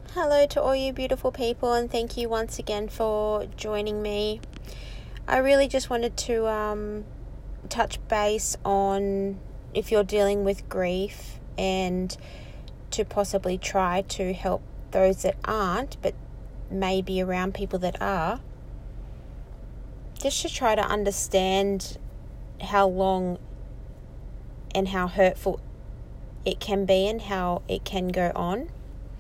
Hello to all you beautiful people, and thank you once again for joining me. I really just wanted to touch base on if you're dealing with grief and to possibly try to help those that aren't, but maybe around people that are, just to try to understand how long and how hurtful it can be and how it can go on.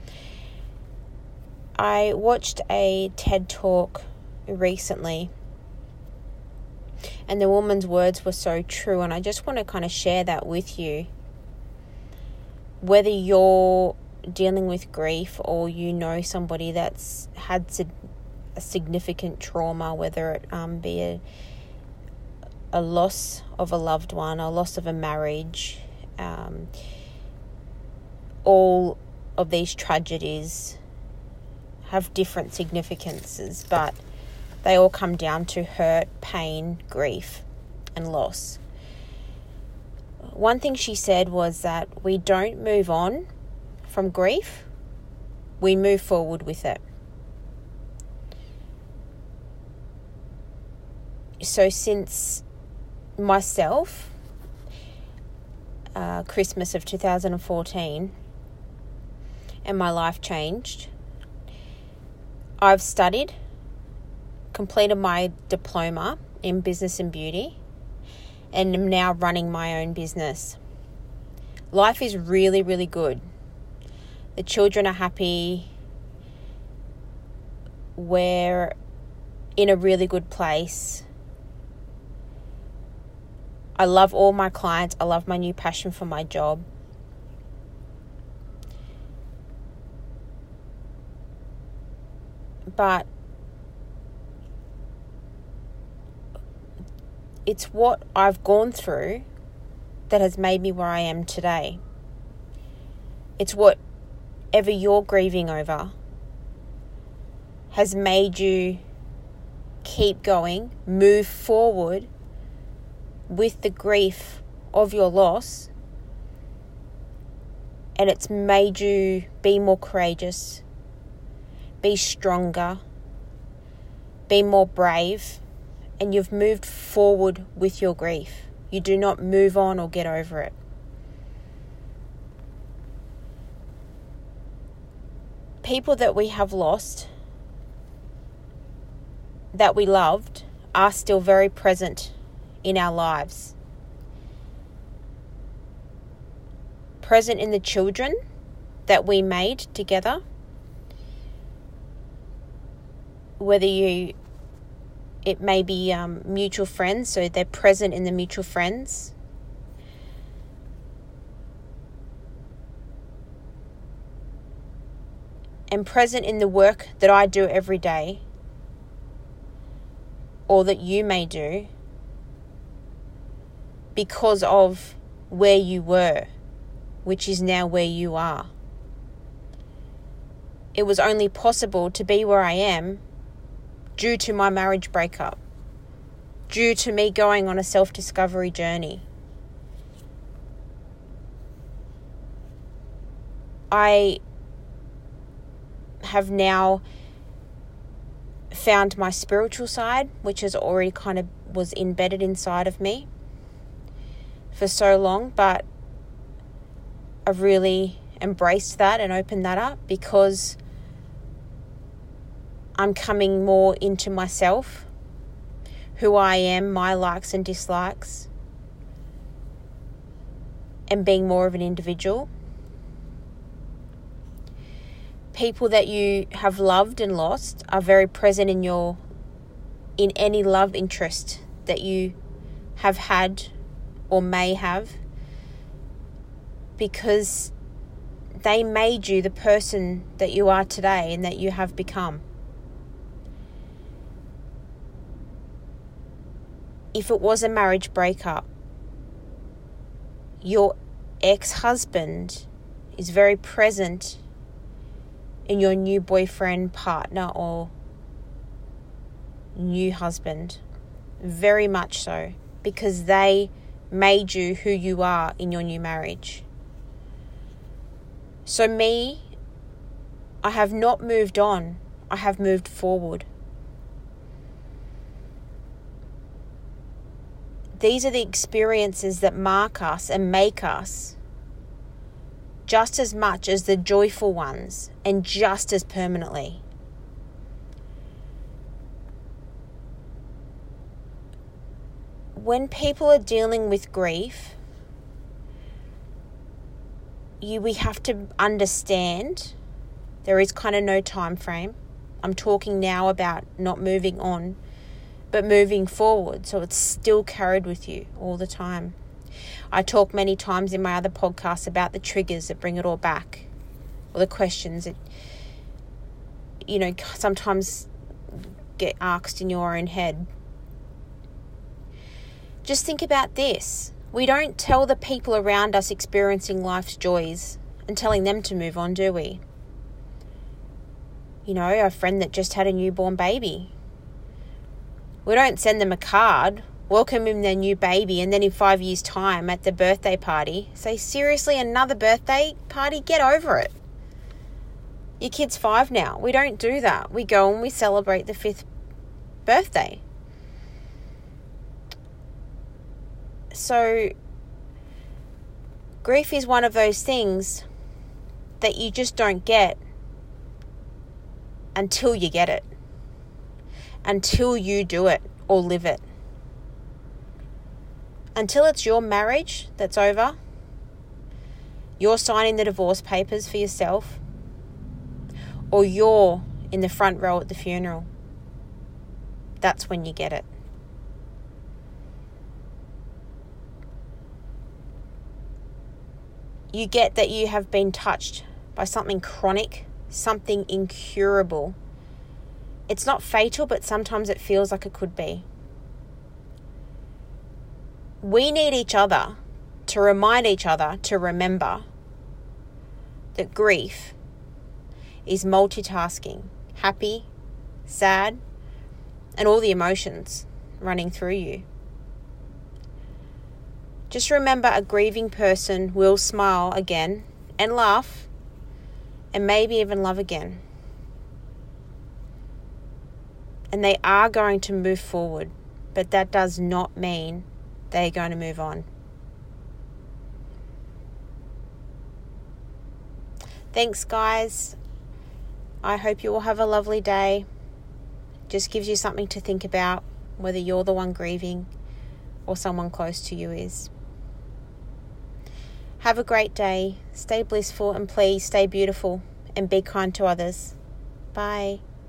I watched a TED Talk recently, and the woman's words were so true, and I just want to kind of share that with you. Whether you're dealing with grief or you know somebody that's had a significant trauma, whether it be a loss of a loved one, a loss of a marriage, all of these tragedies have different significances, but they all come down to hurt, pain, grief, and loss. One thing she said was that we don't move on from grief, we move forward with it. So since myself, Christmas of 2014, and my life changed, I've studied, completed my diploma in business and beauty, and am now running my own business. Life is really, really good. The children are happy. We're in a really good place. I love all my clients. I love my new passion for my job. But it's what I've gone through that has made me where I am today. It's whatever you're grieving over has made you keep going, move forward with the grief of your loss, and it's made you be more courageous, be stronger, be more brave, and you've moved forward with your grief. You do not move on or get over it. People that we have lost, that we loved, are still very present in our lives. Present in the children that we made together. Whether it may be mutual friends, so they're present in the mutual friends. And present in the work that I do every day, or that you may do, because of where you were, which is now where you are. It was only possible to be where I am due to my marriage breakup, due to me going on a self-discovery journey. I have now found my spiritual side, which has already kind of was embedded inside of me for so long, but I've really embraced that and opened that up because I'm coming more into myself, who I am, my likes and dislikes, and being more of an individual. People that you have loved and lost are very present in any love interest that you have had or may have, because they made you the person that you are today and that you have become. If it was a marriage breakup, your ex-husband is very present in your new boyfriend, partner, or new husband. Very much so, because they made you who you are in your new marriage. So me I have not moved on. I have moved forward. These are the experiences that mark us and make us just as much as the joyful ones, and just as permanently. When people are dealing with grief, we have to understand there is kind of no time frame. I'm talking now about not moving on, but moving forward, so it's still carried with you all the time. I talk many times in my other podcasts about the triggers that bring it all back, or the questions that, sometimes get asked in your own head. Just think about this. We don't tell the people around us experiencing life's joys and telling them to move on, do we? A friend that just had a newborn baby. We don't send them a card, welcome them their new baby, and then in 5 years' time at the birthday party, say, seriously, another birthday party? Get over it. Your kid's 5 now. We don't do that. We go and we celebrate the 5th birthday. So, grief is one of those things that you just don't get until you get it. Until you do it or live it. Until it's your marriage that's over, you're signing the divorce papers for yourself, or you're in the front row at the funeral. That's when you get it. You get that you have been touched by something chronic, something incurable. It's not fatal, but sometimes it feels like it could be. We need each other to remind each other to remember that grief is multitasking, happy, sad, and all the emotions running through you. Just remember, a grieving person will smile again and laugh and maybe even love again. And they are going to move forward, but that does not mean they're going to move on. Thanks, guys. I hope you all have a lovely day. Just gives you something to think about, whether you're the one grieving or someone close to you is. Have a great day. Stay blissful, and please stay beautiful and be kind to others. Bye.